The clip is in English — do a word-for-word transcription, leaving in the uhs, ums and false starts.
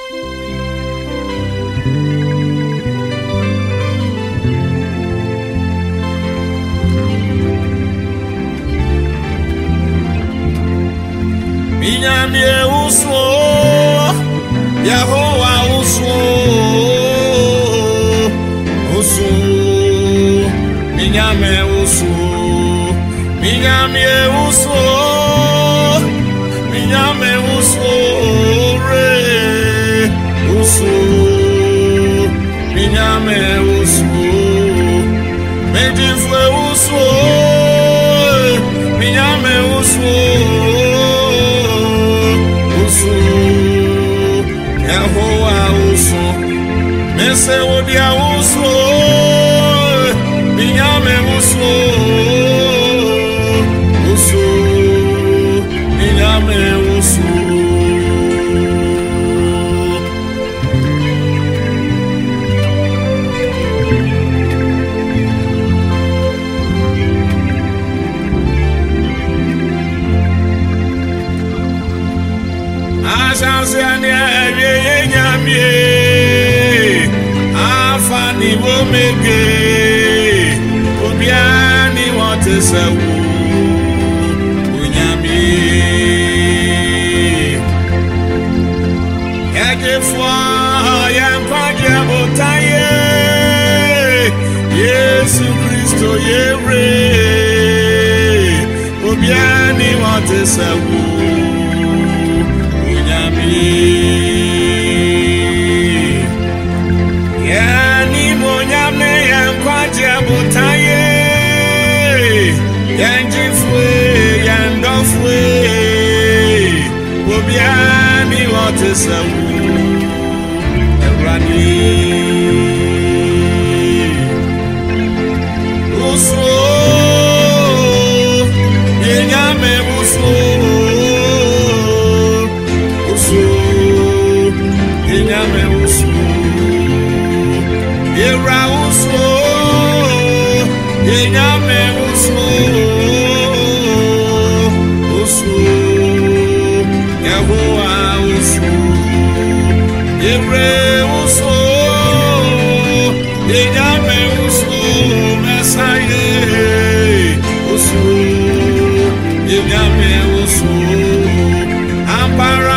Minyamye uso Yehovah uso uso Minyame uso Minyamye uso Minyame uso re uso Minyame uso Medifwe uso Minyame uso Yehovah uso Mese odia uso Minyame uso Uso Minyame uso Asanse ane ye nyamie afani wo mege obiani wote sawu unyamie yakefwa yankwaje botaye Yesu Kristo yere obiani wote sawu Yani monyame yankwaje botaye yanjifwe yandofwe obiani wote sawu erani uso yenyame uso Yenyame uso Yera uso Yenyame uso Uso Yehovah uso Yere uso Yenyame uso Messiah uso Yenyame uso Ampara